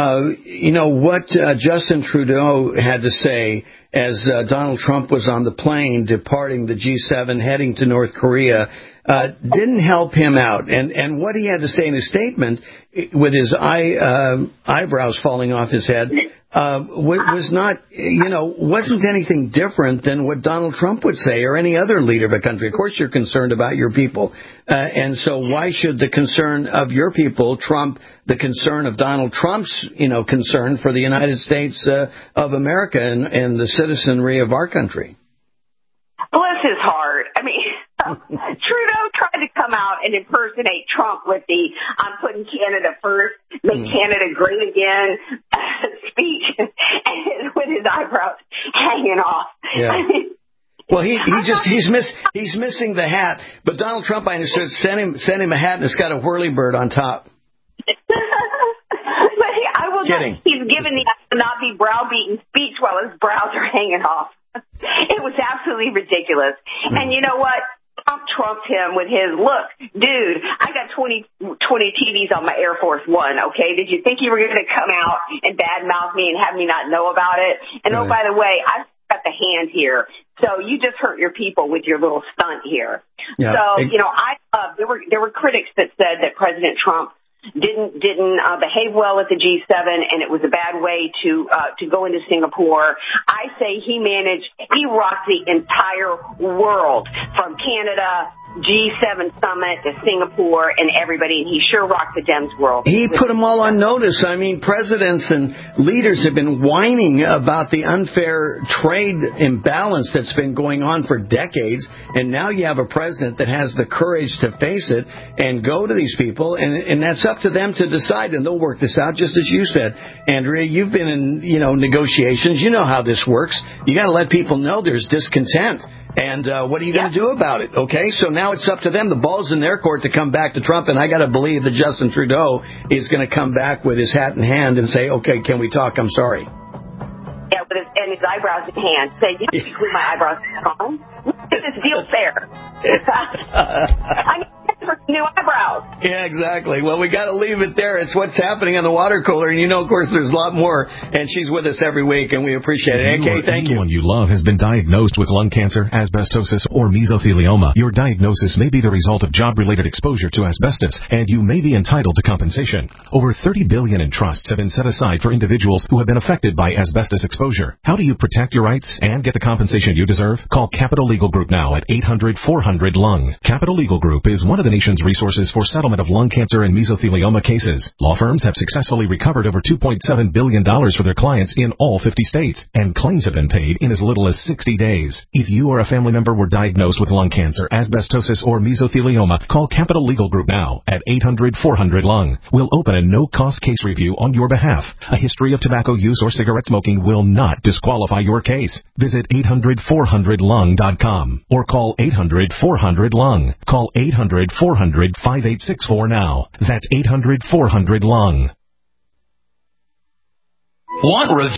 What Justin Trudeau had to say as Donald Trump was on the plane departing the G7, heading to North Korea, didn't help him out. And what he had to say in his statement, with his eyebrows falling off his head, was not, wasn't anything different than what Donald Trump would say or any other leader of a country. Of course, you're concerned about your people. And so why should the concern of your people trump the concern of Donald Trump's, concern for the United States of America and the citizenry of our country? Bless his heart. I mean, Trudeau tried to come out and impersonate Trump with the "I'm putting Canada first, make Canada great again" speech, and with his eyebrows hanging off. Yeah. I mean, well, he's missing the hat. But Donald Trump, I understood, sent him a hat and it's got a whirlybird on top. But I will say he's given the not be browbeaten speech while his brows are hanging off. It was absolutely ridiculous. And you know what? Trump trumped him with his, look, dude, I got 20 TVs on my Air Force One, okay? Did you think you were going to come out and badmouth me and have me not know about it? And oh, by the way, I've got the hand here. So you just hurt your people with your little stunt here. Yeah. So, there were critics that said that President Trump didn't behave well at the G7, and it was a bad way to go into Singapore. I say he rocked the entire world, from Canada, G7 summit to Singapore, and everybody, and he sure rocked the Dems world. He put them all on notice. I mean, presidents and leaders have been whining about the unfair trade imbalance that's been going on for decades, and now you have a president that has the courage to face it and go to these people, and that's up to them to decide, and they'll work this out, just as you said. Andrea, you've been in, negotiations. You know how this works. You got to let people know there's discontent. And what are you going to do about it? Okay, so now it's up to them. The ball's in their court to come back to Trump, and I got to believe that Justin Trudeau is going to come back with his hat in hand and say, okay, can we talk? I'm sorry. Yeah, and his eyebrows in hand. Say, you can glue my eyebrows on. Is this deal fair? I need for new eyebrows. Yeah, exactly. Well, we got to leave it there. It's what's happening on the water cooler. And, of course, there's a lot more. And she's with us every week, and we appreciate it. AK, thank you. Anyone you love has been diagnosed with lung cancer, asbestosis, or mesothelioma. Your diagnosis may be the result of job-related exposure to asbestos, and you may be entitled to compensation. Over $30 billion in trusts have been set aside for individuals who have been affected by asbestos exposure. How do you protect your rights and get the compensation you deserve? Call Capital Legal Group now at 800-400-LUNG. Capital Legal Group is one of the nation's provides resources for settlement of lung cancer and mesothelioma cases. Law firms have successfully recovered over $2.7 billion for their clients in all 50 states, and claims have been paid in as little as 60 days. If you or a family member were diagnosed with lung cancer, asbestosis, or mesothelioma, call Capital Legal Group now at 800-400-LUNG. We'll open a no-cost case review on your behalf. A history of tobacco use or cigarette smoking will not disqualify your case. Visit 800-400-LUNG.com or call 800-400-LUNG. Call 800-400-5864 now. That's 800-400-LUNG. Want